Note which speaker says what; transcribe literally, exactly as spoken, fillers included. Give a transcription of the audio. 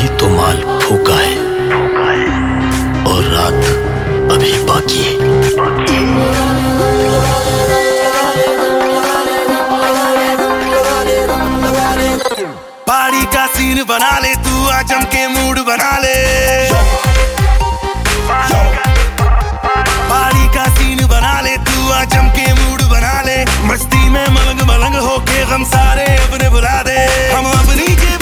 Speaker 1: अभी तो माल फूका है और रात अभी बाकी है।
Speaker 2: पार्टी का सीन बना ले तू, आ जम के मूड बना ले। पार्टी का सीन बना ले तू, आ जम के मूड बना ले। मस्ती में मलंग मलंग होके हम सारे अपने बुला दे। हम अपनी जेब